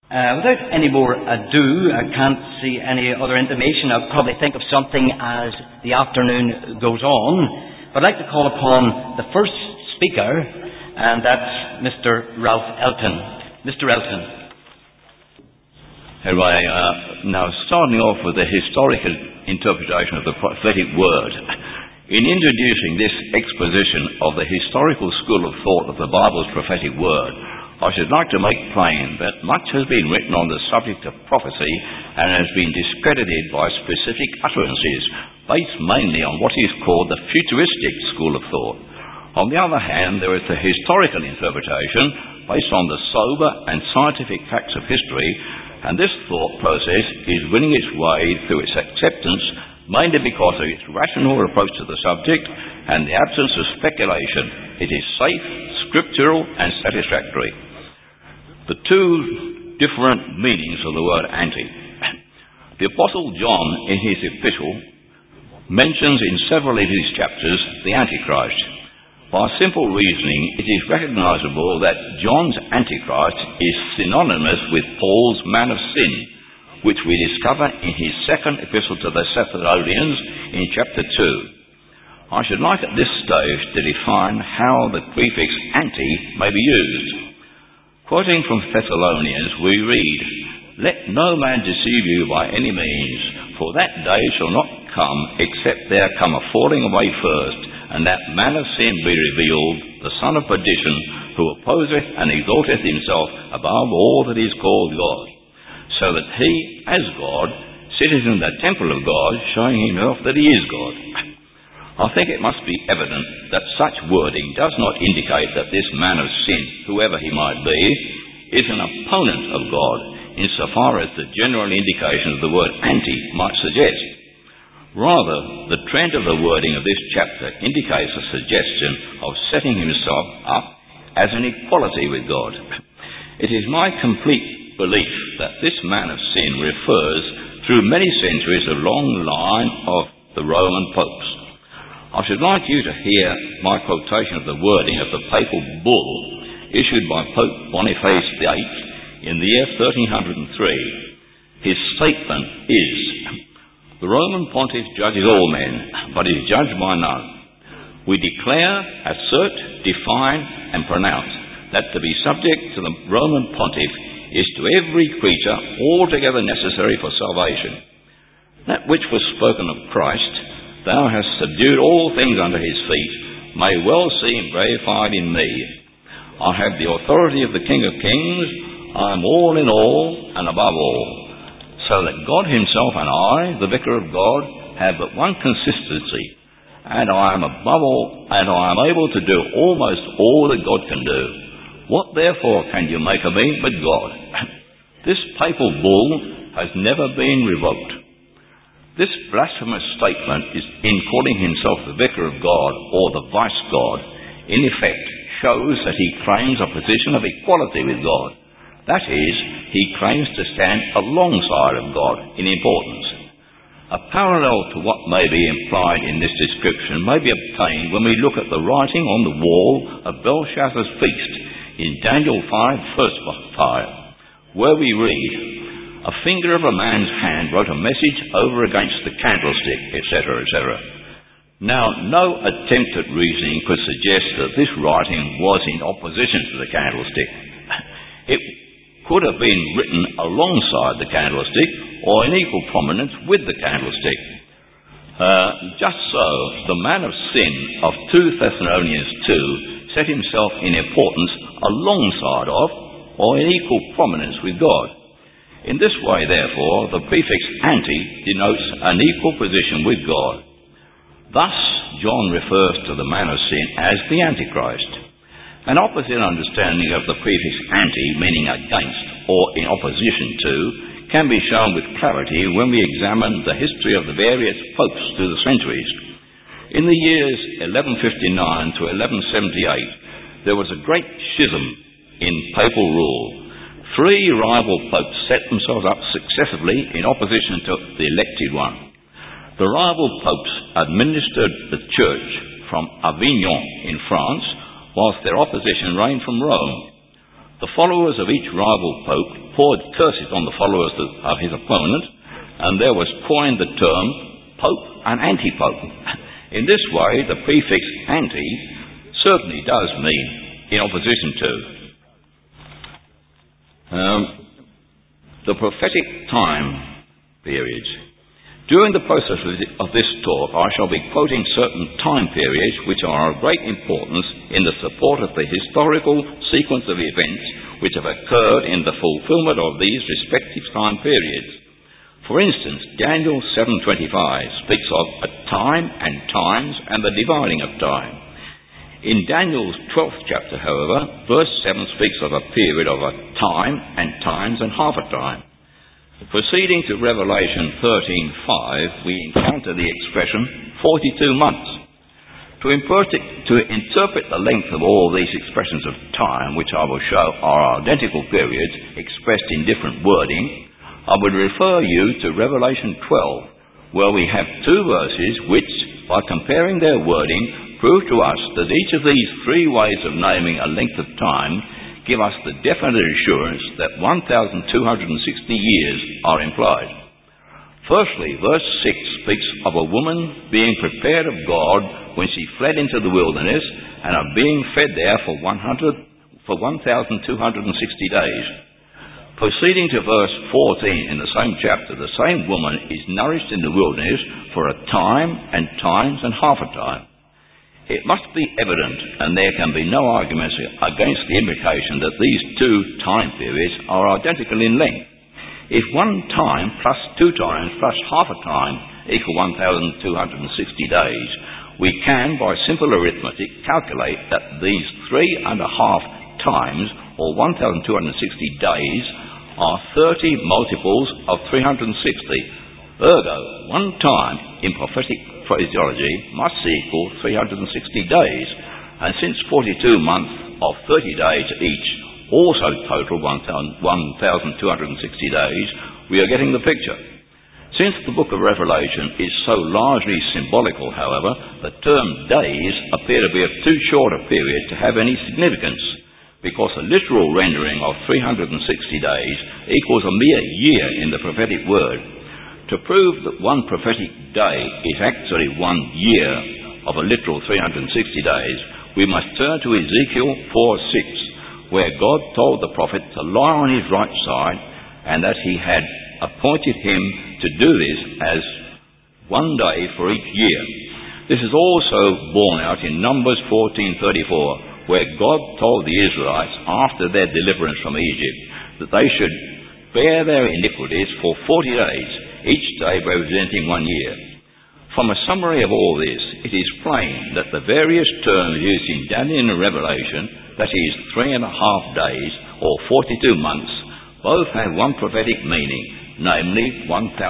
Without any more ado, I can't see any other intimation. I'll probably think of something as the afternoon goes on. But I'd like to call upon the first speaker, and that's Mr. Ralph Elton. Mr. Elton. Anyway, now starting off with the historical interpretation of the prophetic word. In introducing this exposition of the historical school of thought of the Bible's prophetic word, I should like to make plain that much has been written on the subject of prophecy and has been discredited by specific utterances based mainly on what is called the futuristic school of thought. On the other hand, there is the historical interpretation based on the sober and scientific facts of history, and this thought process is winning its way through its acceptance mainly because of its rational approach to the subject and the absence of speculation. It is safe, scriptural and satisfactory. The two different meanings of the word anti. The Apostle John, in his epistle, mentions in several of his chapters the Antichrist. By simple reasoning, it is recognizable that John's Antichrist is synonymous with Paul's man of sin, which we discover in his second epistle to the Thessalonians in chapter 2. I should like at this stage to define how the prefix anti may be used. Quoting from Thessalonians, we read, "Let no man deceive you by any means, for that day shall not come, except there come a falling away first, and that man of sin be revealed, the son of perdition, who opposeth and exalteth himself above all that is called God, so that he, as God, sitteth in the temple of God, showing himself that he is God." I think it must be evident that such wording does not indicate that this man of sin, whoever he might be, is an opponent of God, insofar as the general indication of the word anti might suggest. Rather, the trend of the wording of this chapter indicates a suggestion of setting himself up as an equality with God. It is my complete belief that this man of sin refers through many centuries a long line of the Roman popes. I should like you to hear my quotation of the wording of the papal bull issued by Pope Boniface VIII in the year 1303. His statement is, "The Roman pontiff judges all men, but is judged by none. We declare, assert, define, and pronounce that to be subject to the Roman pontiff is to every creature altogether necessary for salvation. That which was spoken of Christ, 'Thou hast subdued all things under his feet,' may well seem verified in me. I have the authority of the King of Kings. I am all in all and above all. So that God himself and I, the Vicar of God, have but one consistency, and I am above all, and I am able to do almost all that God can do. What therefore can you make of me but God?" This papal bull has never been revoked. This blasphemous statement is in calling himself the Vicar of God or the Vice God, in effect shows that he claims a position of equality with God. That is, he claims to stand alongside of God in importance. A parallel to what may be implied in this description may be obtained when we look at the writing on the wall of Belshazzar's feast in Daniel 5, verse 5, where we read, "A finger of a man's hand wrote a message over against the candlestick," etc., etc. Now, no attempt at reasoning could suggest that this writing was in opposition to the candlestick. It could have been written alongside the candlestick or in equal prominence with the candlestick. Just so, the man of sin of 2 Thessalonians 2 set himself in importance alongside of or in equal prominence with God. In this way, therefore, the prefix anti denotes an equal position with God. Thus, John refers to the man of sin as the Antichrist. An opposite understanding of the prefix anti, meaning against or in opposition to, can be shown with clarity when we examine the history of the various popes through the centuries. In the years 1159 to 1178, there was a great schism in papal rule. 3 rival popes set themselves up successively in opposition to the elected one. The rival popes administered the church from Avignon in France, whilst their opposition reigned from Rome. The followers of each rival pope poured curses on the followers of his opponent, and there was coined the term Pope and Anti-Pope. In this way, the prefix anti certainly does mean in opposition to. The prophetic time periods. During the process of this talk, I shall be quoting certain time periods which are of great importance in the support of the historical sequence of events which have occurred in the fulfillment of these respective time periods. For instance, Daniel 7:25 speaks of a time and times and the dividing of time. In Daniel's 12th chapter, however, verse 7 speaks of a period of a time and times and half a time. Proceeding to Revelation 13:5, we encounter the expression 42 months. To interpret the length of all these expressions of time, which I will show are identical periods expressed in different wording, I would refer you to Revelation 12, where we have two verses which, by comparing their wording, prove to us that each of these three ways of naming a length of time give us the definite assurance that 1,260 years are implied. Firstly, verse 6 speaks of a woman being prepared of God when she fled into the wilderness and of being fed there for 1,260 days. Proceeding to verse 14 in the same chapter, the same woman is nourished in the wilderness for a time and times and half a time. It must be evident, and there can be no arguments against the implication that these two time periods are identical in length. If one time plus 2 times plus half a time equal 1,260 days, we can, by simple arithmetic, calculate that these 3.5 times, or 1,260 days, are 30 multiples of 360. Ergo, one time in prophetic phraseology must equal 360 days, and since 42 months of 30 days each also total 1,260 days, we are getting the picture. Since the book of Revelation is so largely symbolical, however, the term days appear to be of too short a period to have any significance, because a literal rendering of 360 days equals a mere year in the prophetic word. To prove that one prophetic day is actually 1 year of a literal 360 days, we must turn to Ezekiel 4:6, where God told the prophet to lie on his right side, and that he had appointed him to do this as 1 day for each year. This is also borne out in Numbers 14:34, where God told the Israelites after their deliverance from Egypt that they should bear their iniquities for 40 days, each day representing 1 year. From a summary of all this, it is plain that the various terms used in Daniel and Revelation, that is 3.5 days or 42 months, both have one prophetic meaning, namely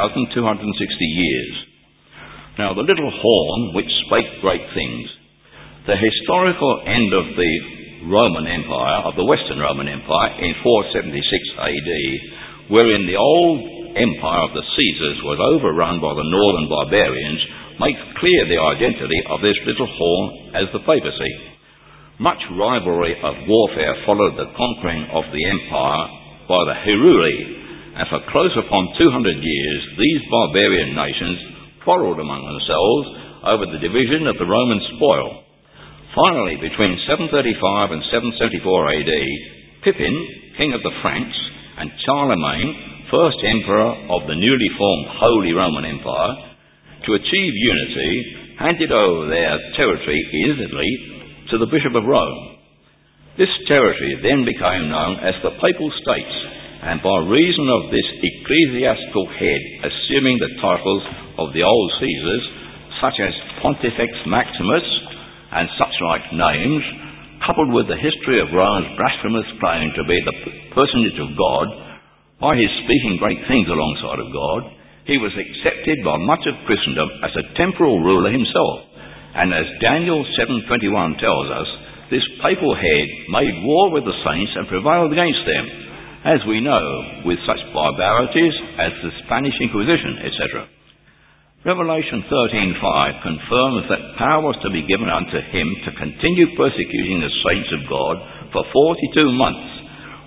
1,260 years. Now the little horn which spake great things. The historical end of the Roman Empire, of the Western Roman Empire, in 476 AD, wherein the old empire of the Caesars was overrun by the northern barbarians, makes clear the identity of this little horn as the papacy. Much rivalry of warfare followed the conquering of the empire by the Heruli, and for close upon 200 years these barbarian nations quarrelled among themselves over the division of the Roman spoil. Finally, between 735 and 774 AD, Pippin, king of the Franks, and Charlemagne, first emperor of the newly formed Holy Roman Empire, to achieve unity, handed over their territory in Italy to the Bishop of Rome. This territory then became known as the Papal States, and by reason of this ecclesiastical head assuming the titles of the old Caesars, such as Pontifex Maximus and such like names, coupled with the history of Rome's blasphemous claim to be the personage of God, by his speaking great things alongside of God, he was accepted by much of Christendom as a temporal ruler himself. And as Daniel 7:21 tells us, this papal head made war with the saints and prevailed against them, as we know, with such barbarities as the Spanish Inquisition, etc. Revelation 13:5 confirms that power was to be given unto him to continue persecuting the saints of God for 42 months,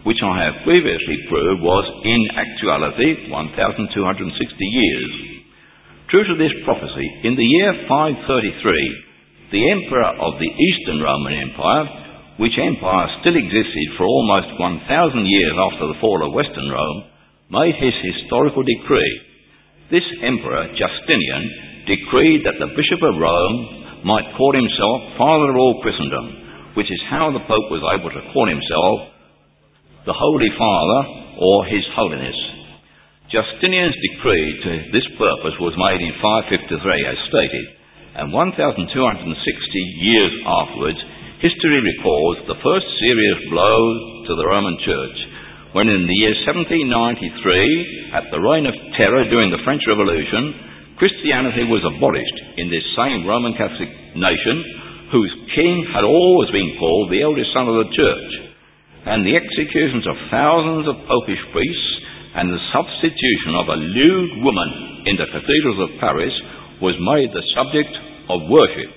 which I have previously proved was in actuality 1,260 years. True to this prophecy, in the year 533, the emperor of the Eastern Roman Empire, which empire still existed for almost 1,000 years after the fall of Western Rome, made his historical decree. This emperor, Justinian, decreed that the Bishop of Rome might call himself Father of all Christendom, which is how the Pope was able to call himself the Holy Father or His Holiness. Justinian's decree to this purpose was made in 553, as stated, and 1,260 years afterwards, history records the first serious blow to the Roman Church, when in the year 1793, at the reign of terror during the French Revolution, Christianity was abolished in this same Roman Catholic nation, whose king had always been called the eldest son of the Church, and the executions of thousands of popish priests and the substitution of a lewd woman in the cathedrals of Paris was made the object of worship,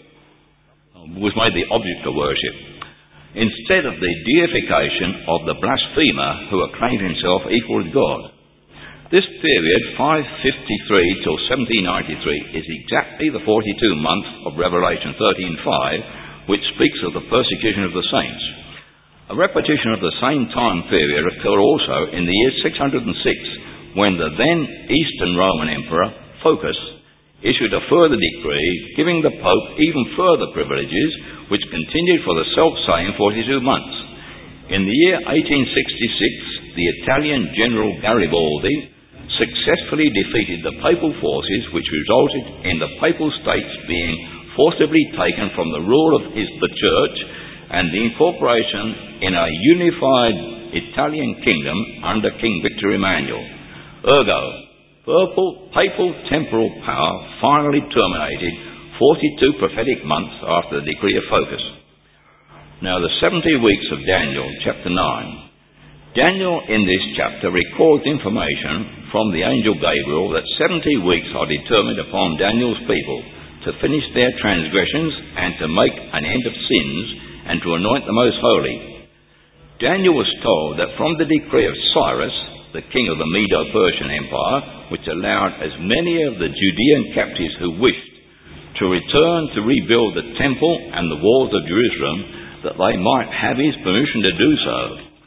instead of the deification of the blasphemer who acclaimed himself equal with God. This period, 553 till 1793, is exactly the 42 months of Revelation 13:5, which speaks of the persecution of the saints. A repetition of the same time period occurred also in the year 606, when the then Eastern Roman Emperor, Phocas, issued a further decree giving the Pope even further privileges, which continued for the self-same 42 months. In the year 1866, the Italian General Garibaldi successfully defeated the papal forces, which resulted in the papal states being forcibly taken from the rule of the Church and the incorporation in a unified Italian kingdom under King Victor Emmanuel. Ergo, papal temporal power finally terminated 42 prophetic months after the decree of Phocas. Now the 70 weeks of Daniel, chapter 9. Daniel in this chapter records information from the angel Gabriel that 70 weeks are determined upon Daniel's people to finish their transgressions and to make an end of sins and to anoint the most holy. Daniel was told that from the decree of Cyrus, the king of the Medo-Persian Empire, which allowed as many of the Judean captives who wished to return to rebuild the temple and the walls of Jerusalem, that they might have his permission to do so.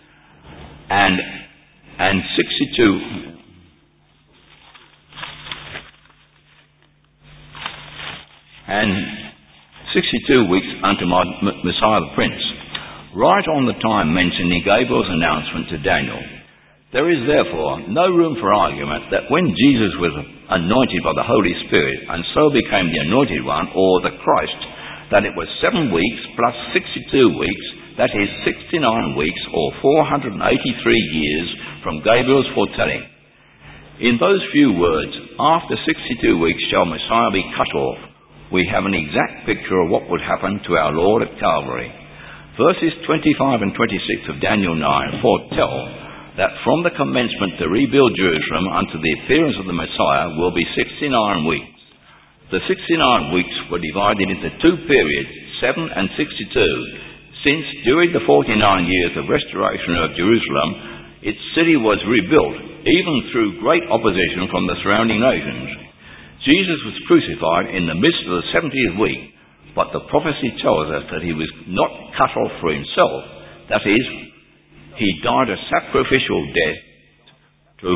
And 62 weeks unto Messiah the Prince, right on the time mentioned in Gabriel's announcement to Daniel. There is therefore no room for argument that when Jesus was anointed by the Holy Spirit and so became the Anointed One, or the Christ, that it was 7 weeks plus 62 weeks, that is 69 weeks or 483 years from Gabriel's foretelling. In those few words, after 62 weeks shall Messiah be cut off, we have an exact picture of what would happen to our Lord at Calvary. Verses 25 and 26 of Daniel 9 foretell that from the commencement to rebuild Jerusalem unto the appearance of the Messiah will be 69 weeks. The 69 weeks were divided into two periods, 7 and 62, since during the 49 years of restoration of Jerusalem, its city was rebuilt, even through great opposition from the surrounding nations. Jesus was crucified in the midst of the 70th week, but the prophecy tells us that he was not cut off for himself, that is, he died a sacrificial death to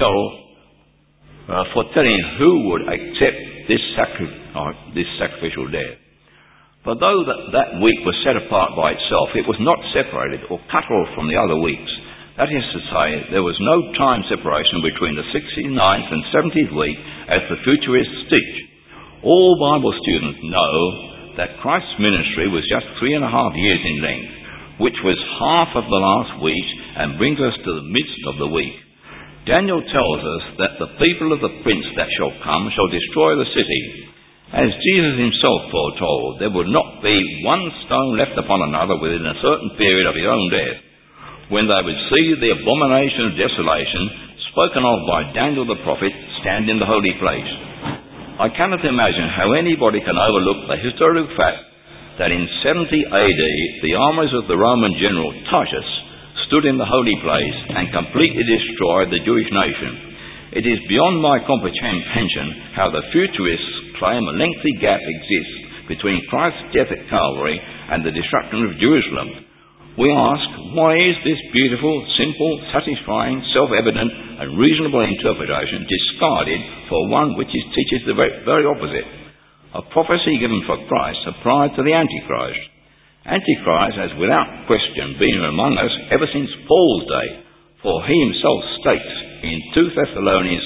foretelling who would accept this sacrificial death. For though that week was set apart by itself, it was not separated or cut off from the other weeks. That is to say, there was no time separation between the 69th and 70th week, as the futurists teach. All Bible students know that Christ's ministry was just 3.5 years in length, which was half of the last week and brings us to the midst of the week. Daniel tells us that the people of the prince that shall come shall destroy the city. As Jesus himself foretold, there would not be one stone left upon another within a certain period of his own death, when they would see the abomination of desolation spoken of by Daniel the prophet stand in the holy place. I cannot imagine how anybody can overlook the historical fact that in 70 AD the armies of the Roman general Titus stood in the holy place and completely destroyed the Jewish nation. It is beyond my comprehension how the futurists claim a lengthy gap exists between Christ's death at Calvary and the destruction of Jerusalem. We ask, why is this beautiful, simple, satisfying, self-evident and reasonable interpretation discarded for one which teaches the very opposite? A prophecy given for Christ applied to the Antichrist. Antichrist has without question been among us ever since Paul's day, for he himself states in 2 Thessalonians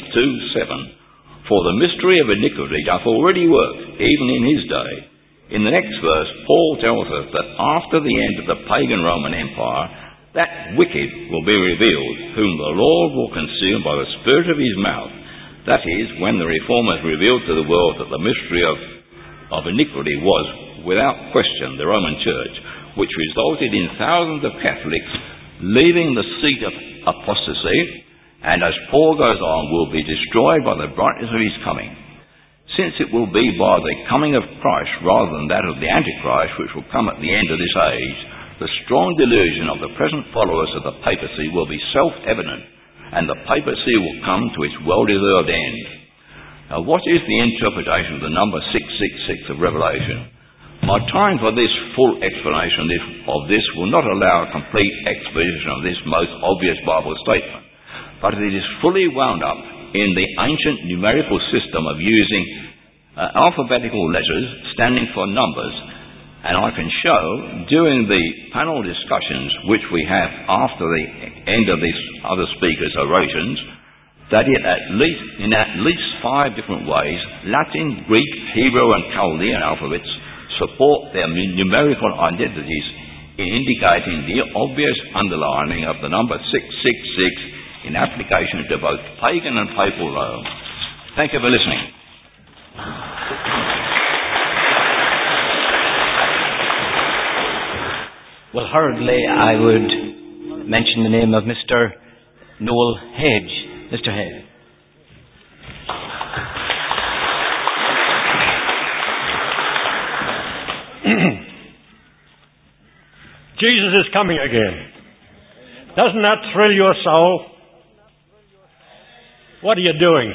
2:7, "For the mystery of iniquity doth already work, even in his day." In the next verse, Paul tells us that after the end of the pagan Roman Empire, that wicked will be revealed, whom the Lord will consume by the spirit of his mouth. That is, when the Reformers revealed to the world that the mystery of iniquity was, without question, the Roman Church, which resulted in thousands of Catholics leaving the seat of apostasy, and as Paul goes on, will be destroyed by the brightness of his coming. Since it will be by the coming of Christ rather than that of the Antichrist which will come at the end of this age, the strong delusion of the present followers of the papacy will be self-evident, and the papacy will come to its well-deserved end. Now, what is the interpretation of the number 666 of Revelation? My time for this full explanation of this will not allow a complete exposition of this most obvious Bible statement, but it is fully wound up in the ancient numerical system of using alphabetical letters standing for numbers, and I can show during the panel discussions which we have after the end of this other speaker's orations that in at least 5 different ways, Latin, Greek, Hebrew and Chaldean alphabets support their numerical identities in indicating the obvious underlining of the number 666 in application to both pagan and papal Rome. Thank you for listening. Well, hurriedly, I would mention the name of Mr. Noel Hedge. Mr. Hedge. Jesus is coming again. Doesn't that thrill your soul? What are you doing?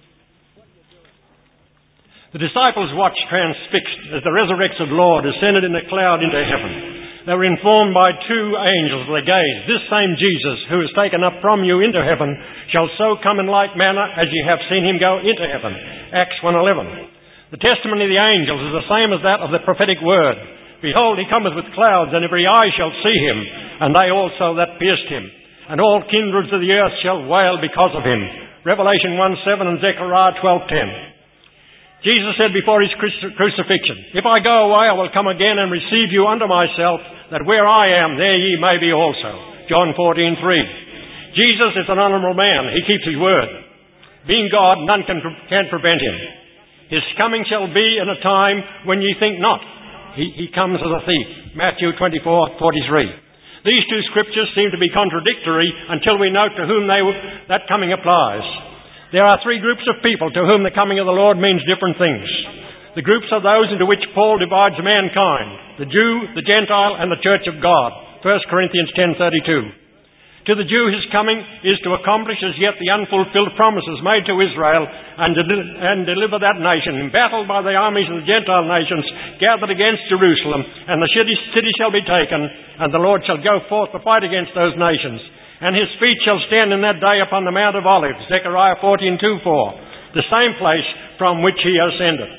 The disciples watched transfixed as the resurrected Lord ascended in a cloud into heaven. They were informed by 2 angels of their gaze, "This same Jesus who is taken up from you into heaven shall so come in like manner as ye have seen him go into heaven." Acts 1:11. The testimony of the angels is the same as that of the prophetic word. "Behold, he cometh with clouds, and every eye shall see him, and they also that pierced him. And all kindreds of the earth shall wail because of him." Revelation 1:7 and Zechariah 12:10. Jesus said before his crucifixion, "If I go away, I will come again and receive you unto myself, that where I am, there ye may be also." John 14:3. Jesus is an honourable man. He keeps his word. Being God, none can prevent him. His coming shall be in a time when ye think not. He comes as a thief. Matthew 24:43. These 2 scriptures seem to be contradictory until we note to whom that coming applies. There are 3 groups of people to whom the coming of the Lord means different things. The groups are those into which Paul divides mankind: the Jew, the Gentile, and the Church of God. 1 Corinthians 10:32. To the Jew his coming is to accomplish as yet the unfulfilled promises made to Israel and deliver that nation, embattled by the armies of the Gentile nations gathered against Jerusalem, and the city shall be taken, and the Lord shall go forth to fight against those nations. And his feet shall stand in that day upon the Mount of Olives, Zechariah 14:2-4, the same place from which he ascended.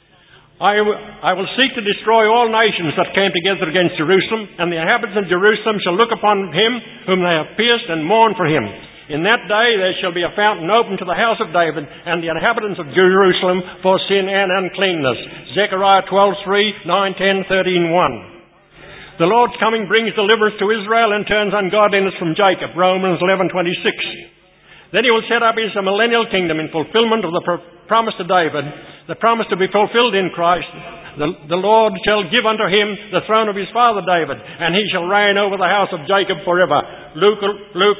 I will seek to destroy all nations that came together against Jerusalem, and the inhabitants of Jerusalem shall look upon him whom they have pierced and mourn for him. In that day there shall be a fountain open to the house of David and the inhabitants of Jerusalem for sin and uncleanness. Zechariah 12:3, 9, 10, 13:1. The Lord's coming brings deliverance to Israel and turns ungodliness from Jacob. Romans 11:26. Then he will set up his millennial kingdom in fulfillment of the promise to David, the promise to be fulfilled in Christ. The Lord shall give unto him the throne of his father David, and he shall reign over the house of Jacob forever. Luke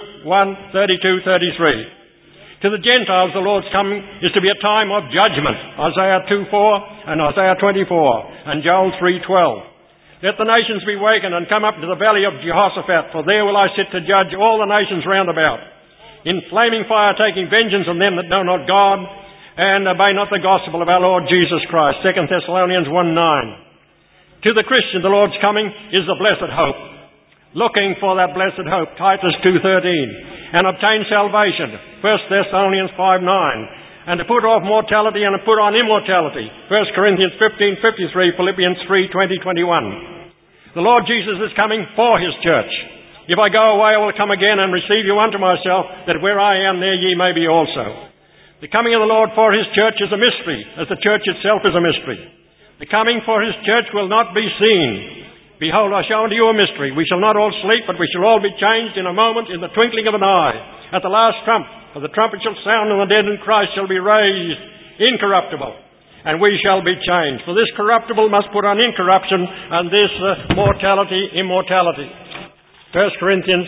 1:32-33. To the Gentiles, the Lord's coming is to be a time of judgment. Isaiah 2:4 and Isaiah 24 and Joel 3:12. Let the nations be wakened and come up to the valley of Jehoshaphat, for there will I sit to judge all the nations round about, in flaming fire taking vengeance on them that know not God, and obey not the gospel of our Lord Jesus Christ. 2 Thessalonians 1:9. To the Christian, the Lord's coming is the blessed hope. Looking for that blessed hope, Titus 2:13. And obtain salvation, 1 Thessalonians 5:9. And to put off mortality and to put on immortality, 1 Corinthians 15:53, Philippians 3:20-21. The Lord Jesus is coming for His church. If I go away, I will come again and receive you unto myself, that where I am, there ye may be also. The coming of the Lord for His church is a mystery, as the church itself is a mystery. The coming for His church will not be seen. Behold, I show unto you a mystery. We shall not all sleep, but we shall all be changed in a moment, in the twinkling of an eye. At the last trump, for the trumpet shall sound, and the dead in Christ shall be raised incorruptible, and we shall be changed. For this corruptible must put on incorruption, and this mortality, immortality. 1 Corinthians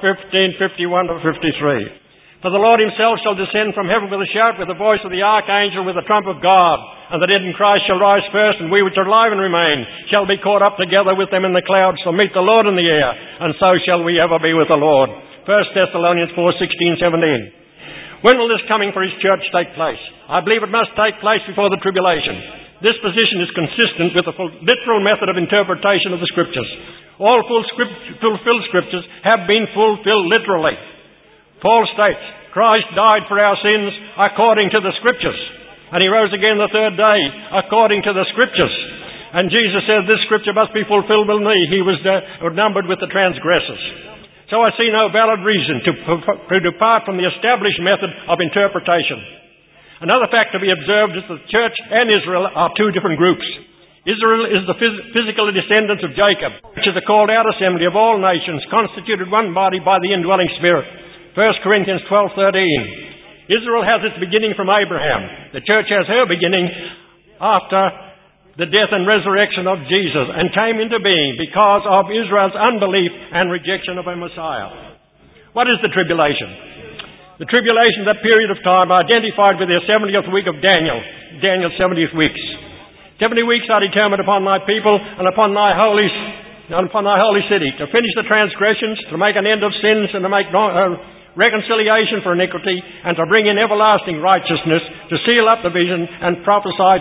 15:51-53. For the Lord Himself shall descend from heaven with a shout, with the voice of the archangel, with the trump of God. And the dead in Christ shall rise first, and we which are alive and remain shall be caught up together with them in the clouds to meet the Lord in the air, and so shall we ever be with the Lord. 1 Thessalonians 4:16-17. When will this coming for His church take place? I believe it must take place before the tribulation. This position is consistent with the literal method of interpretation of the Scriptures. All fulfilled Scriptures have been fulfilled literally. Paul states, Christ died for our sins according to the Scriptures, and He rose again the third day according to the Scriptures. And Jesus said, this Scripture must be fulfilled in me. He was numbered with the transgressors. So I see no valid reason to depart from the established method of interpretation. Another fact to be observed is that the church and Israel are two different groups. Israel is the physical descendants of Jacob, which is a called out assembly of all nations, constituted one body by the indwelling Spirit. 1 Corinthians 12:13. Israel has its beginning from Abraham. The church has her beginning after the death and resurrection of Jesus, and came into being because of Israel's unbelief and rejection of a Messiah. What is the tribulation? The tribulation, that period of time identified with the 70th week of Daniel's 70th weeks. 70 weeks are determined upon thy people and upon thy holy city, to finish the transgressions, to make an end of sins, and to make reconciliation for iniquity, and to bring in everlasting righteousness, to seal up the vision and prophecy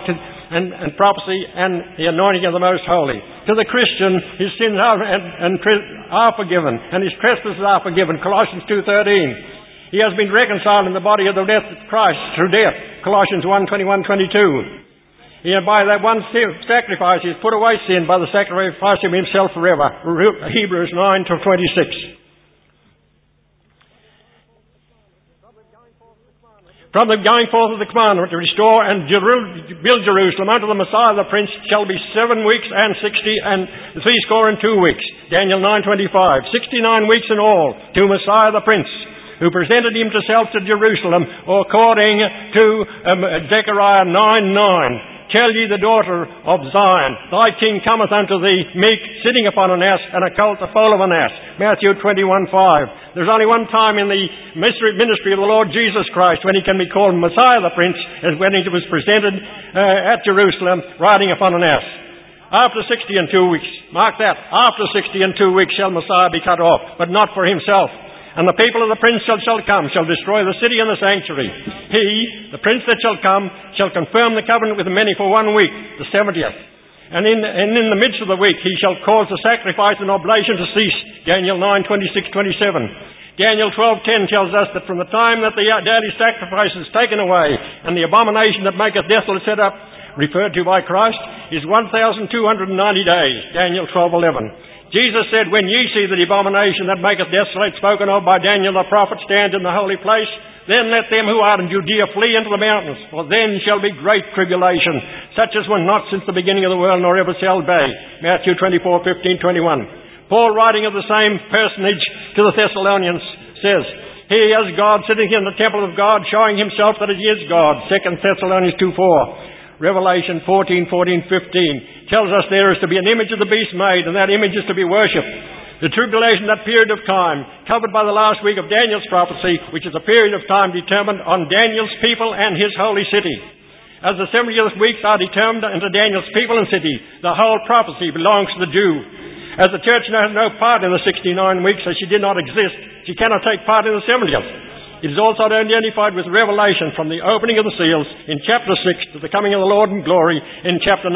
and the anointing of the Most Holy. To the Christian, his sins are forgiven, and his trespasses are forgiven. Colossians 2:13. He has been reconciled in the body of the death of Christ through death. Colossians 1:21-22. By that one sacrifice, He has put away sin by the sacrifice of Himself forever. Hebrews 9-26. From the going forth of the commandment to restore and build Jerusalem unto the Messiah the Prince shall be 7 weeks and 60 and 62 weeks. Daniel 9:25. 69 weeks in all to Messiah the Prince, who presented Himself to Jerusalem according to Zechariah 9:9. Tell ye the daughter of Zion, thy king cometh unto thee, meek, sitting upon an ass, and a colt the foal of an ass. Matthew 21:5. There's only one time in the ministry of the Lord Jesus Christ when He can be called Messiah the Prince, as when He was presented at Jerusalem riding upon an ass. After 60 and 2 weeks, mark that, after 60 and 2 weeks shall Messiah be cut off, but not for Himself. And the people of the prince shall come, shall destroy the city and the sanctuary. He, the prince that shall come, shall confirm the covenant with many for 1 week, the 70th. And in the midst of the week he shall cause the sacrifice and oblation to cease. Daniel 9:26-27. Daniel 12:10 tells us that from the time that the daily sacrifice is taken away, and the abomination that maketh desolate set up, referred to by Christ, is 1,290 days. Daniel 12:11. Jesus said, when ye see the abomination that maketh desolate spoken of by Daniel the prophet stand in the holy place, then let them who are in Judea flee into the mountains, for then shall be great tribulation, such as was not since the beginning of the world, nor ever shall be. Matthew 24:15-21. Paul, writing of the same personage to the Thessalonians, says, He is God sitting in the temple of God, showing Himself that He is God. 2 Thessalonians 2:4. Revelation 14:15 tells us there is to be an image of the beast made, and that image is to be worshipped. The tribulation, that period of time, covered by the last week of Daniel's prophecy, which is a period of time determined on Daniel's people and his holy city. As the 70th weeks are determined unto Daniel's people and city, the whole prophecy belongs to the Jew. As the church has no part in the 69 weeks, as she did not exist, she cannot take part in the 70th. It is also identified with revelation from the opening of the seals in chapter 6 to the coming of the Lord in glory in chapter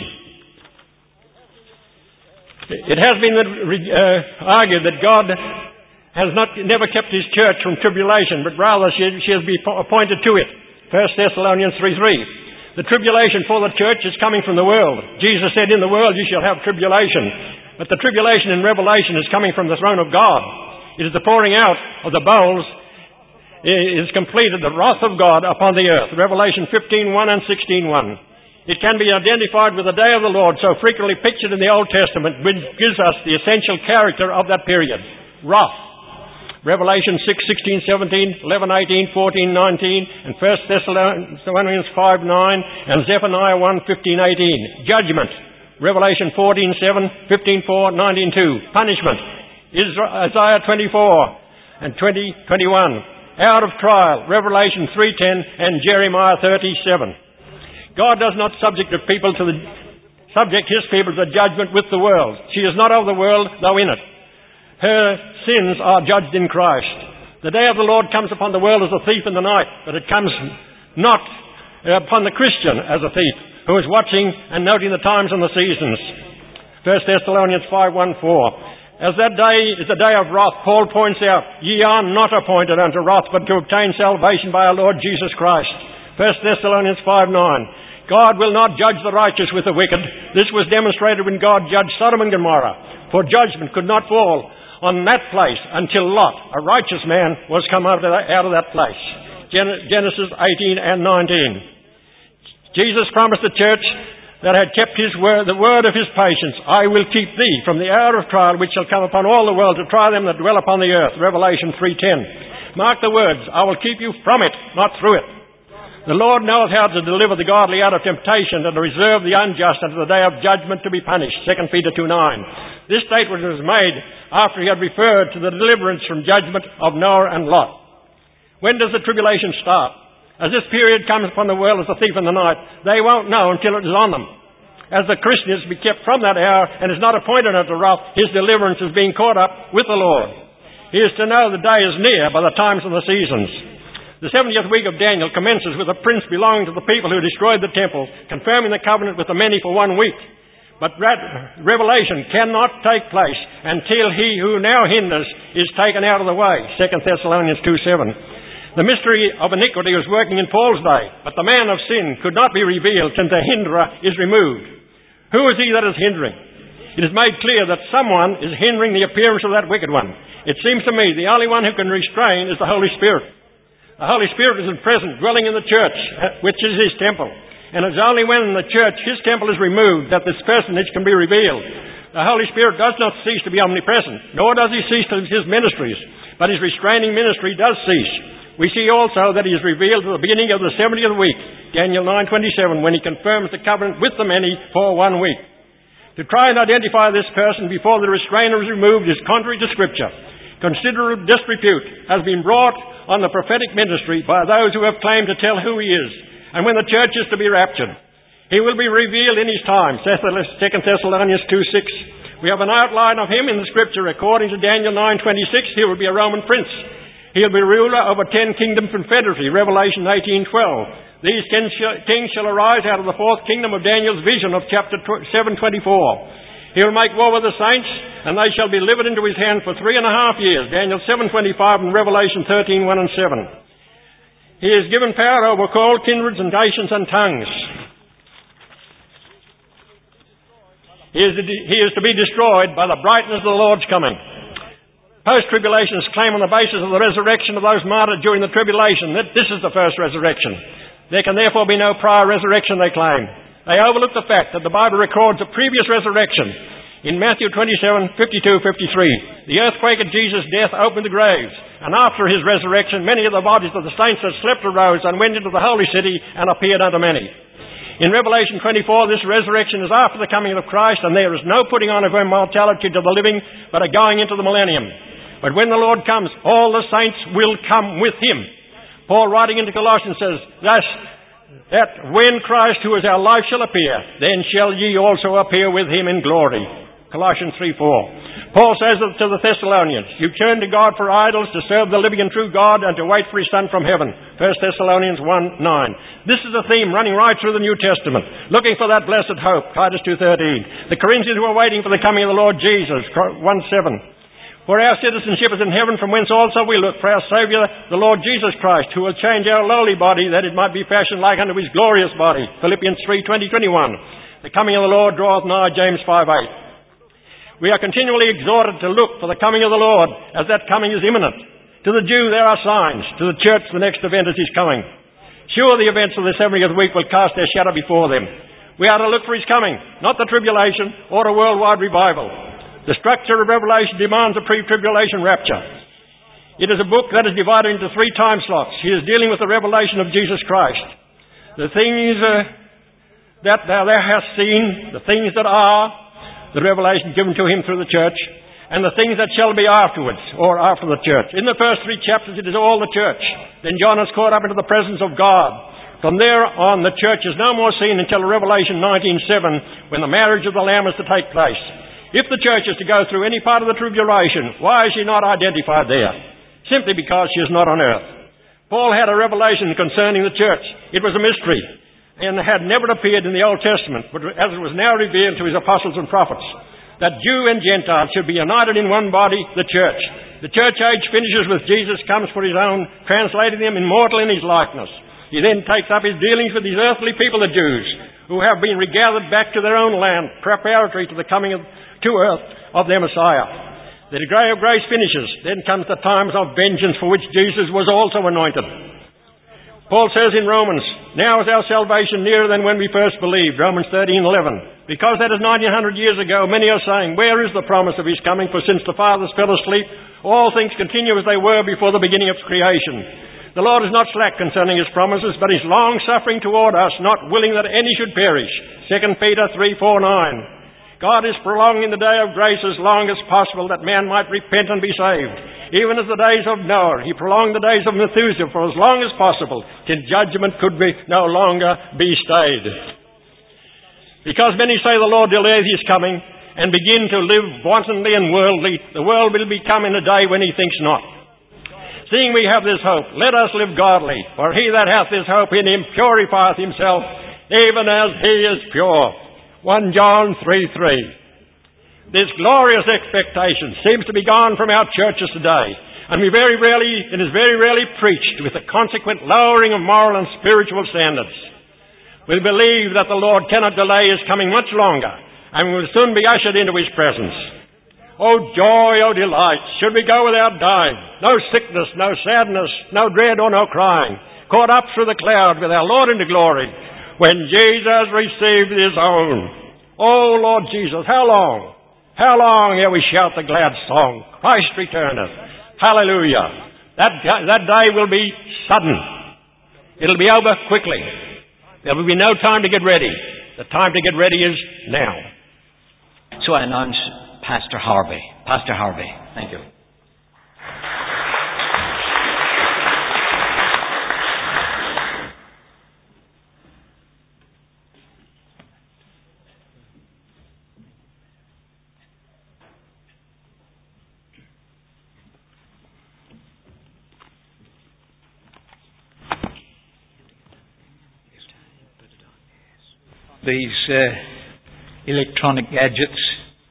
19. It has been argued that God has never kept his church from tribulation, but rather she has been appointed to it. 1 Thessalonians 3:3. The tribulation for the church is coming from the world. Jesus said, in the world you shall have tribulation. But the tribulation in Revelation is coming from the throne of God. It is the pouring out of the bowls is completed, the wrath of God upon the earth. Revelation 15:1 and 16:1. It can be identified with the day of the Lord, so frequently pictured in the Old Testament, which gives us the essential character of that period. Wrath. Revelation 6:16, 17, 11, 18, 14, 19, and 1 Thessalonians 5:9, and Zephaniah 1:15, 18. Judgment. Revelation 14:7, 15:4, 19:2. Punishment. Isaiah 24 and 20:21. Out of trial. Revelation 3:10 and Jeremiah 30:7. God does not subject his people to the judgment with the world. She is not of the world, though in it. Her sins are judged in Christ. The day of the Lord comes upon the world as a thief in the night, but it comes not upon the Christian as a thief, who is watching and noting the times and the seasons. 1 Thessalonians 5:1-4. As that day is the day of wrath, Paul points out, ye are not appointed unto wrath, but to obtain salvation by our Lord Jesus Christ. 1 Thessalonians 5:9. God will not judge the righteous with the wicked. This was demonstrated when God judged Sodom and Gomorrah, for judgment could not fall on that place until Lot, a righteous man, was come out of that place. Genesis 18 and 19. Jesus promised the church that had kept his word, the word of his patience, I will keep thee from the hour of trial which shall come upon all the world to try them that dwell upon the earth. Revelation 3:10. Mark the words, I will keep you from it, not through it. The Lord knoweth how to deliver the godly out of temptation and to reserve the unjust unto the day of judgment to be punished. 2 Peter 2:9. This statement was made after he had referred to the deliverance from judgment of Noah and Lot. When does the tribulation start? As this period comes upon the world as a thief in the night, they won't know until it is on them. As the Christian is to be kept from that hour and is not appointed unto wrath, his deliverance is being caught up with the Lord. He is to know the day is near by the times and the seasons. The 70th week of Daniel commences with a prince belonging to the people who destroyed the temple, confirming the covenant with the many for 1 week. But revelation cannot take place until he who now hinders is taken out of the way. 2 Thessalonians 2:7. The mystery of iniquity was working in Paul's day, but the man of sin could not be revealed till the hinderer is removed. Who is he that is hindering? It is made clear that someone is hindering the appearance of that wicked one. It seems to me the only one who can restrain is the Holy Spirit. The Holy Spirit is present, dwelling in the church, which is his temple. And it's only when the church, his temple, is removed that this personage can be revealed. The Holy Spirit does not cease to be omnipresent, nor does he cease to his ministries, but his restraining ministry does cease. We see also that he is revealed at the beginning of the 70th week, Daniel 9:27, when he confirms the covenant with the many for 1 week. To try and identify this person before the restrainer is removed is contrary to Scripture. Considerable disrepute has been brought on the prophetic ministry by those who have claimed to tell who he is, and when the church is to be raptured. He will be revealed in his time, 2 Thessalonians 2:6. We have an outline of him in the Scripture. According to Daniel 9:26, he will be a Roman prince. He'll be ruler over 10 kingdom confederacy, Revelation 18:12. These 10 kings shall arise out of the 4th kingdom of Daniel's vision of chapter 7:24. He will make war with the saints, and they shall be delivered into his hand for 3.5 years, Daniel 7:25 and Revelation 13:1 and 7. He is given power over all kindreds and nations and tongues. He is to be destroyed by the brightness of the Lord's coming. Post-tribulationists claim on the basis of the resurrection of those martyred during the tribulation that this is the first resurrection. There can therefore be no prior resurrection, they claim. They overlook the fact that the Bible records a previous resurrection. In Matthew 27:52-53, the earthquake at Jesus' death opened the graves, and after his resurrection, many of the bodies of the saints that slept arose and went into the holy city and appeared unto many. In Revelation 24, this resurrection is after the coming of Christ, and there is no putting on of immortality to the living, but a going into the millennium. But when the Lord comes, all the saints will come with him. Paul, writing into Colossians, says, thus that when Christ, who is our life, shall appear, then shall ye also appear with him in glory. Colossians 3:4. Paul says to the Thessalonians, you turn to God for idols to serve the living and true God and to wait for his Son from heaven. 1 Thessalonians 1:9. This is a theme running right through the New Testament, looking for that blessed hope. Titus 2:13. The Corinthians were waiting for the coming of the Lord Jesus. 1:7. For our citizenship is in heaven, from whence also we look for our Saviour, the Lord Jesus Christ, who will change our lowly body, that it might be fashioned like unto his glorious body. Philippians 3:20-21. The coming of the Lord draweth nigh. James 5:8. We are continually exhorted to look for the coming of the Lord, as that coming is imminent. To the Jew there are signs. To the church the next event is his coming. Sure, the events of the 70th week will cast their shadow before them. We are to look for his coming, not the tribulation or a worldwide revival. The structure of Revelation demands a pre-tribulation rapture. It is a book that is divided into 3 time slots. He is dealing with the revelation of Jesus Christ. The things that thou hast seen, the things that are, the revelation given to him through the church, and the things that shall be afterwards, or after the church. In the first 3 chapters it is all the church. Then John is caught up into the presence of God. From there on, the church is no more seen until Revelation 19:7, when the marriage of the Lamb is to take place. If the church is to go through any part of the tribulation, why is she not identified there? Simply because she is not on earth. Paul had a revelation concerning the church. It was a mystery and had never appeared in the Old Testament, but as it was now revealed to his apostles and prophets, that Jew and Gentile should be united in one body, the church. The church age finishes with Jesus comes for his own, translating them immortal in his likeness. He then takes up his dealings with these earthly people, the Jews, who have been regathered back to their own land, preparatory to the coming to earth of their Messiah. The day of grace finishes. Then comes the times of vengeance for which Jesus was also anointed. Paul says in Romans, now is our salvation nearer than when we first believed. Romans 13:11. Because that is 1900 years ago, many are saying, where is the promise of his coming? For since the fathers fell asleep, all things continue as they were before the beginning of creation. The Lord is not slack concerning his promises, but is long-suffering toward us, not willing that any should perish. 2 Peter 3:4-9. God is prolonging the day of grace as long as possible, that man might repent and be saved. Even as the days of Noah, he prolonged the days of Methuselah for as long as possible, till judgment could no longer be stayed. Because many say the Lord delayeth his coming, and begin to live wantonly and worldly, the world will become in a day when he thinks not. Seeing we have this hope, let us live godly, for he that hath this hope in him purifieth himself, even as he is pure. 1 John 3:3. This glorious expectation seems to be gone from our churches today, and it is very rarely preached with the consequent lowering of moral and spiritual standards. We believe that the Lord cannot delay his coming much longer, and we will soon be ushered into his presence. Oh joy, oh delight, should we go without dying, no sickness, no sadness, no dread or no crying, caught up through the cloud with our Lord into glory, when Jesus received his own. Oh Lord Jesus, how long? How long ere we shout the glad song, Christ returneth. Hallelujah. That day will be sudden. It'll be over quickly. There will be no time to get ready. The time to get ready is now. So I announce Pastor Harvey. Pastor Harvey, thank you. These electronic gadgets.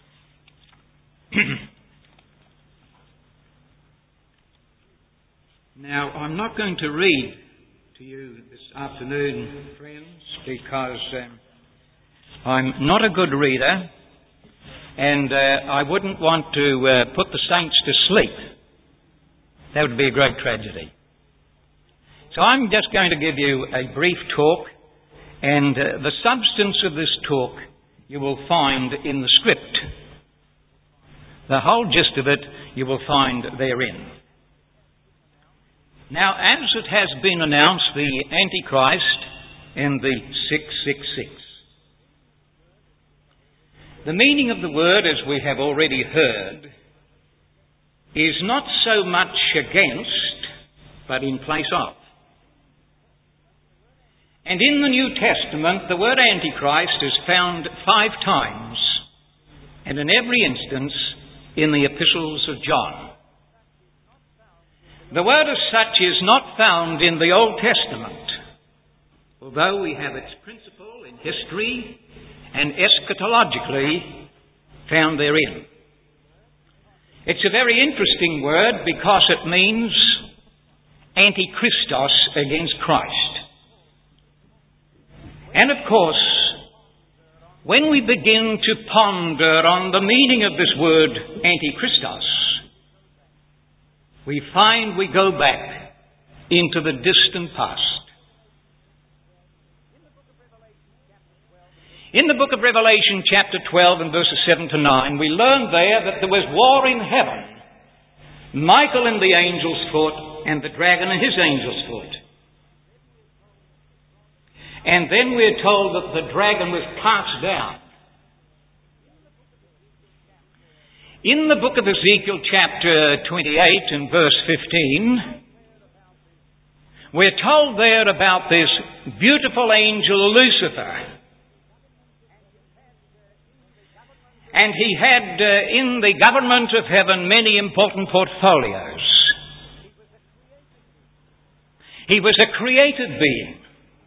Now, I'm not going to read to you this afternoon, friends, because I'm not a good reader, and I wouldn't want to put the saints to sleep. That would be a great tragedy. So I'm just going to give you a brief talk, and the substance of this talk you will find in the script. The whole gist of it you will find therein. Now, as it has been announced, the Antichrist and the 666. The meaning of the word, as we have already heard, is not so much against, but in place of. And in the New Testament, the word Antichrist is found 5 times, and in every instance in the epistles of John. The word as such is not found in the Old Testament, although we have its principle in history and eschatologically found therein. It's a very interesting word because it means Antichristos, against Christ. And of course, when we begin to ponder on the meaning of this word Antichristos, we find we go back into the distant past. In the book of Revelation, chapter 12 and verses 7 to 9, we learn there that there was war in heaven. Michael and the angels fought, and the dragon and his angels fought. And then we're told that the dragon was cast down. In the book of Ezekiel, chapter 28 and verse 15, we're told there about this beautiful angel Lucifer. And he had in the government of heaven many important portfolios. He was a created being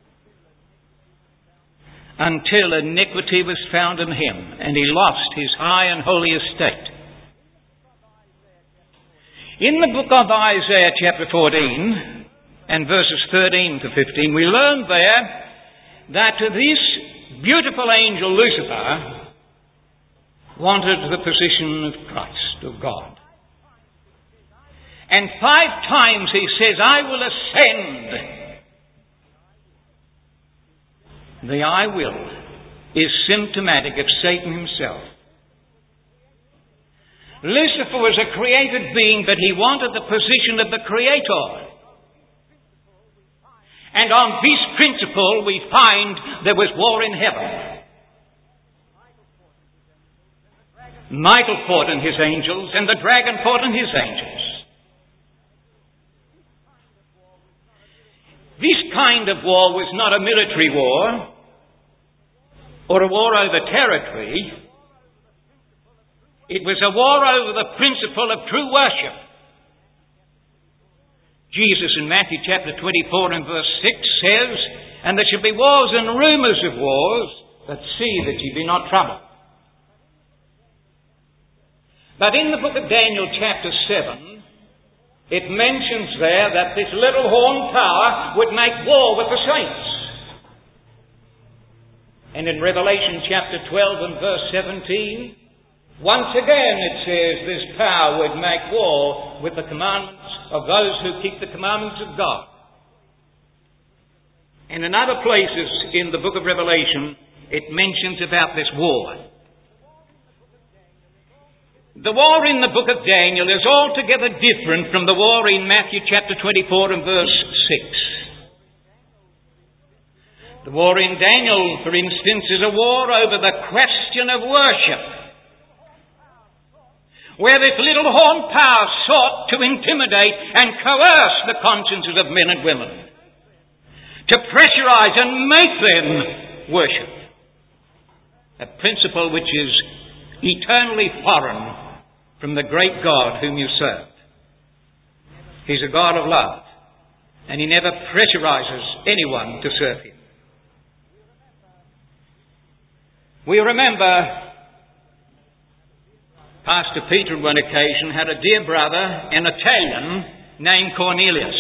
until iniquity was found in him and he lost his high and holy estate. In the book of Isaiah chapter 14 and verses 13 to 15, we learn there that this beautiful angel Lucifer wanted the position of Christ, of God. And 5 times he says, I will ascend. The I will is symptomatic of Satan himself. Lucifer was a created being, but he wanted the position of the Creator. And on this principle we find there was war in heaven. Michael fought and his angels, and the dragon fought and his angels. This kind of war was not a military war or a war over territory. It was a war over the principle of true worship. Jesus in Matthew chapter 24 and verse 6 says, and there shall be wars and rumours of wars, but see that ye be not troubled. But in the book of Daniel chapter 7, it mentions there that this little horn tower would make war with the saints. And in Revelation chapter 12 and verse 17, once again it says this power would make war with the commandments of those who keep the commandments of God. And in other places in the book of Revelation, it mentions about this war. The war in the book of Daniel is altogether different from the war in Matthew chapter 24 and verse 6. The war in Daniel, for instance, is a war over the question of worship, where this little horn power sought to intimidate and coerce the consciences of men and women, to pressurize and make them worship. A principle which is eternally foreign from the great God whom you serve. He's a God of love, and he never pressurizes anyone to serve him. We remember Pastor Peter on one occasion had a dear brother, an Italian, named Cornelius.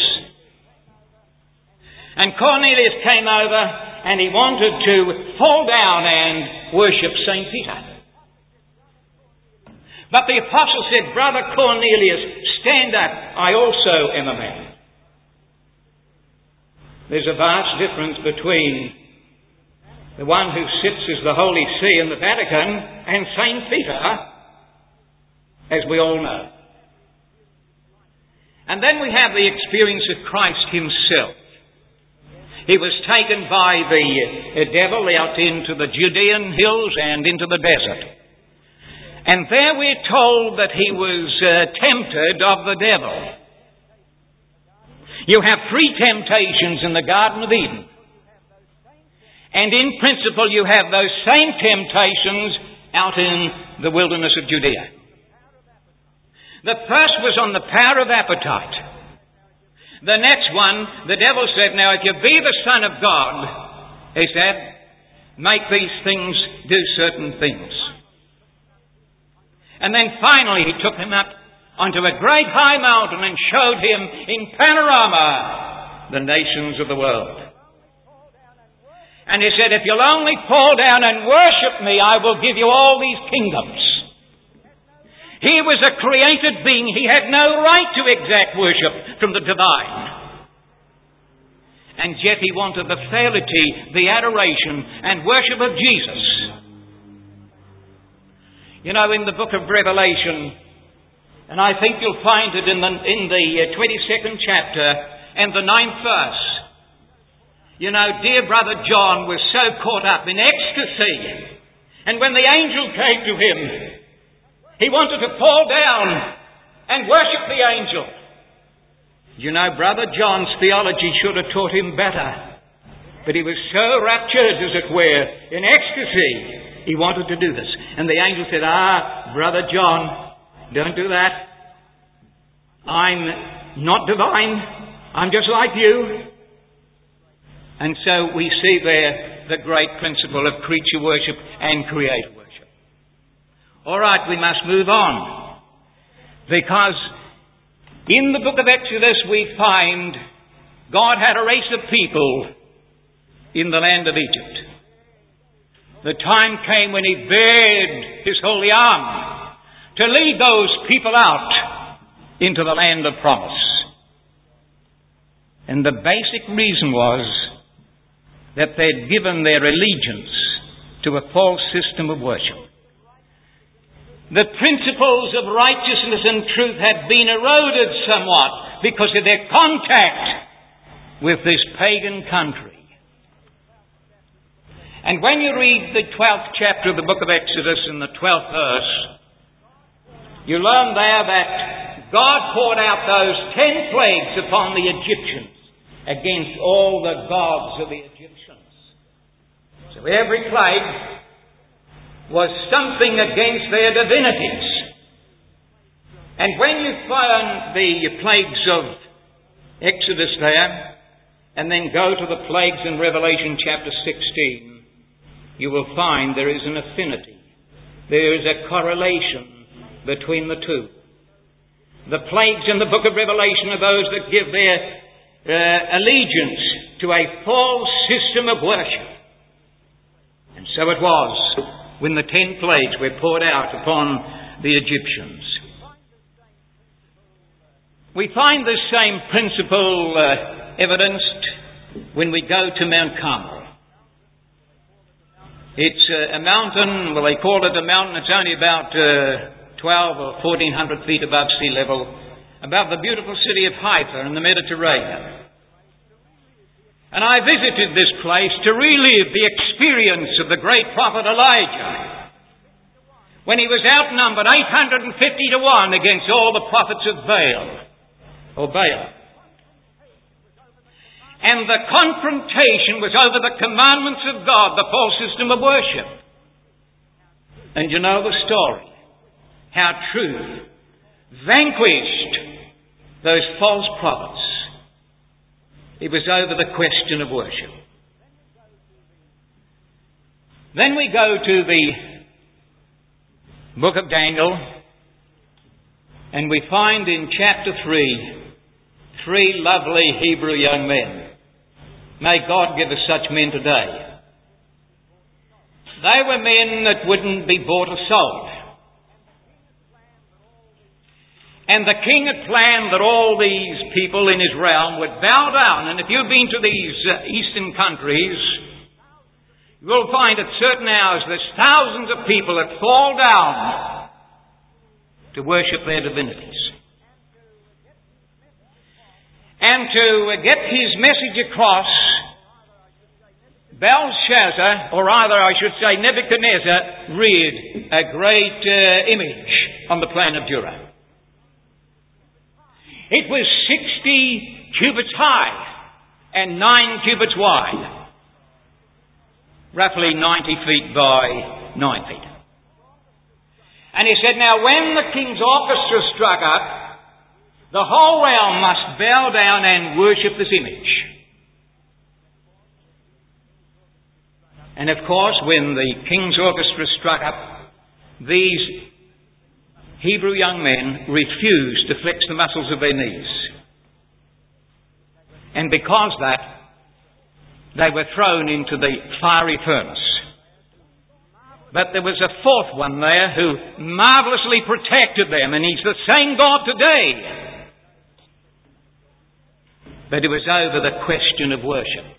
And Cornelius came over and he wanted to fall down and worship St. Peter. But the apostle said, Brother Cornelius, stand up, I also am a man. There's a vast difference between the one who sits as the Holy See in the Vatican and St. Peter, as we all know. And then we have the experience of Christ himself. He was taken by the devil out into the Judean hills and into the desert. And there we're told that he was tempted of the devil. You have 3 temptations in the Garden of Eden. And in principle you have those same temptations out in the wilderness of Judea. The first was on the power of appetite. The next one, the devil said, now if you be the Son of God, he said, make these things do certain things. And then finally he took him up onto a great high mountain and showed him in panorama the nations of the world. And he said, if you'll only fall down and worship me, I will give you all these kingdoms. He was a created being. He had no right to exact worship from the divine. And yet he wanted the fealty, the adoration and worship of Jesus. You know, in the book of Revelation, and I think you'll find it in the 22nd chapter and the 9th verse, you know, dear brother John was so caught up in ecstasy. And when the angel came to him, he wanted to fall down and worship the angel. You know, brother John's theology should have taught him better. But he was so raptured, as it were, in ecstasy, he wanted to do this. And the angel said, brother John, don't do that. I'm not divine. I'm just like you. And so we see there the great principle of creature worship and creator worship. All right, we must move on. Because in the book of Exodus we find God had a race of people in the land of Egypt. The time came when He bared His holy arm to lead those people out into the land of promise. And the basic reason was that they'd given their allegiance to a false system of worship. The principles of righteousness and truth had been eroded somewhat because of their contact with this pagan country. And when you read the 12th chapter of the book of Exodus in the 12th verse, you learn there that God poured out those 10 plagues upon the Egyptians against all the gods of the Egyptians. So every plague was something against their divinities. And when you find the plagues of Exodus there, and then go to the plagues in Revelation chapter 16, you will find there is an affinity. There is a correlation between the two. The plagues in the book of Revelation are those that give their allegiance to a false system of worship. And so it was when the 10 plagues were poured out upon the Egyptians. We find the same principle evidenced when we go to Mount Carmel. It's a mountain, well, they call it a mountain, it's only about 12 or 1400 feet above sea level, above the beautiful city of Haifa in the Mediterranean. And I visited this place to relive the experience of the great prophet Elijah, when he was outnumbered 850 to 1 against all the prophets of Baal. And the confrontation was over the commandments of God, the false system of worship. And you know the story, how truth vanquished those false prophets. It was over the question of worship. Then we go to the book of Daniel, and we find in chapter 3 lovely Hebrew young men. May God give us such men today. They were men that wouldn't be bought or sold. And the king had planned that all these people in his realm would bow down. And if you've been to these eastern countries, you will find at certain hours there's thousands of people that fall down to worship their divinities. And to get his message across, Belshazzar, or rather I should say Nebuchadnezzar, reared a great image on the plain of Dura. It was 60 cubits high and 9 cubits wide. roughly 90 feet by 9 feet. And he said, now when the king's orchestra struck up, the whole realm must bow down and worship this image. And of course, when the king's orchestra struck up, these Hebrew young men refused to flex the muscles of their knees. And because of that, they were thrown into the fiery furnace. But there was a fourth one there who marvellously protected them, and he's the same God today. But it was over the question of worship.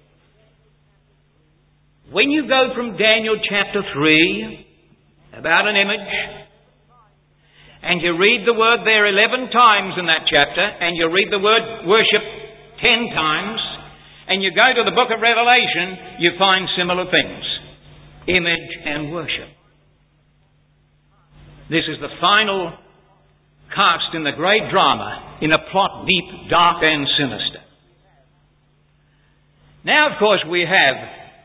When you go from Daniel chapter 3, about an image, and you read the word there 11 times in that chapter, and you read the word worship 10 times, and you go to the book of Revelation, you find similar things. Image and worship. This is the final cast in the great drama in a plot deep, dark and sinister. Now, of course, we have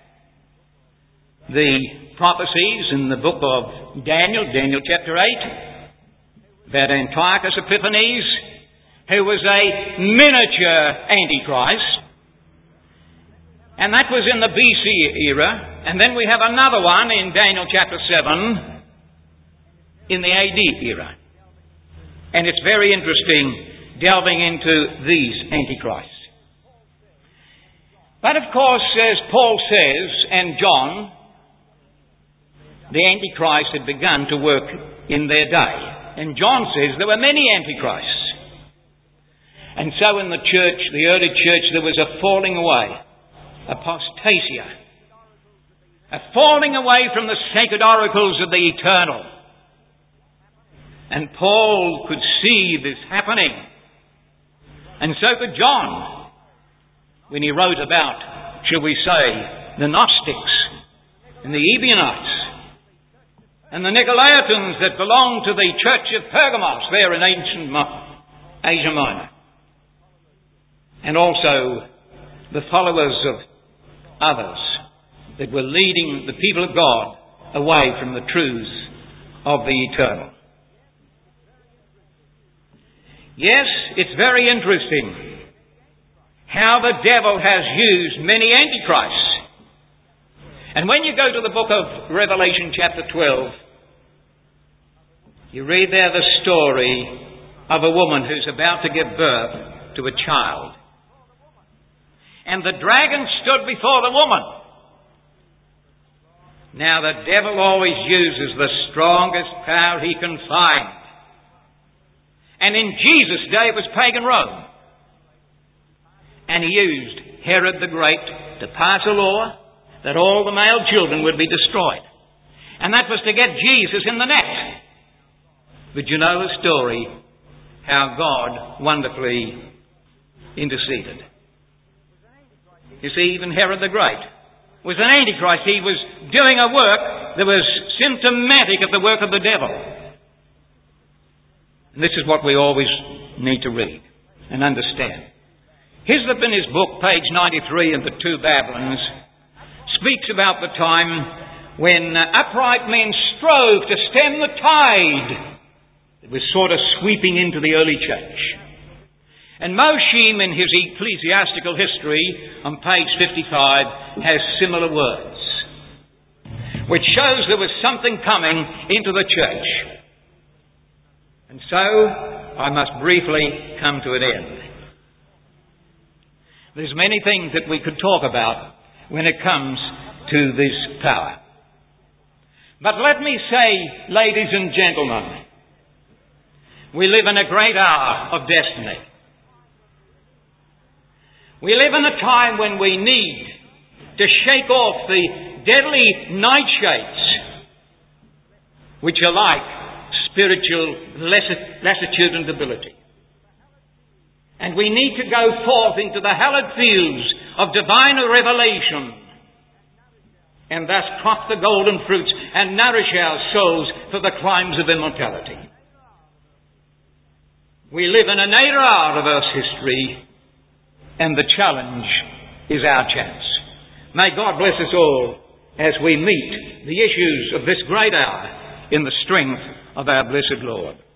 the prophecies in the book of Daniel chapter 8, about Antiochus Epiphanes, who was a miniature Antichrist. And that was in the BC era. And then we have another one in Daniel chapter 7 in the AD era. And it's very interesting delving into these antichrists. But of course, as Paul says, and John, the antichrist had begun to work in their day. And John says there were many antichrists. And so in the church, the early church, there was a falling away. Apostasia. A falling away from the sacred oracles of the eternal. And Paul could see this happening. And so could John, when he wrote about, shall we say, the Gnostics and the Ebionites and the Nicolaitans that belonged to the church of Pergamos there in ancient Asia Minor. And also the followers of others that were leading the people of God away from the truths of the eternal. Yes, it's very interesting how the devil has used many antichrists. And when you go to the book of Revelation chapter 12, you read there the story of a woman who's about to give birth to a child. And the dragon stood before the woman. Now the devil always uses the strongest power he can find. And in Jesus' day it was pagan Rome. And he used Herod the Great to pass a law that all the male children would be destroyed. And that was to get Jesus in the net. But you know the story, how God wonderfully interceded. You see, even Herod the Great was an antichrist. He was doing a work that was symptomatic of the work of the devil. And this is what we always need to read and understand. Hislop in his book, page 93 of The Two Babylons, speaks about the time when upright men strove to stem the tide that was sort of sweeping into the early church. And Mosheim in his ecclesiastical history on page 55 has similar words, which shows there was something coming into the church. And so I must briefly come to an end. There's many things that we could talk about when it comes to this power. But let me say, ladies and gentlemen, we live in a great hour of destiny. We live in a time when we need to shake off the deadly nightshades which are like spiritual lassitude and debility. And we need to go forth into the hallowed fields of divine revelation and thus crop the golden fruits and nourish our souls for the climes of immortality. We live in an era of Earth's history, and the challenge is our chance. May God bless us all as we meet the issues of this great hour in the strength of our blessed Lord.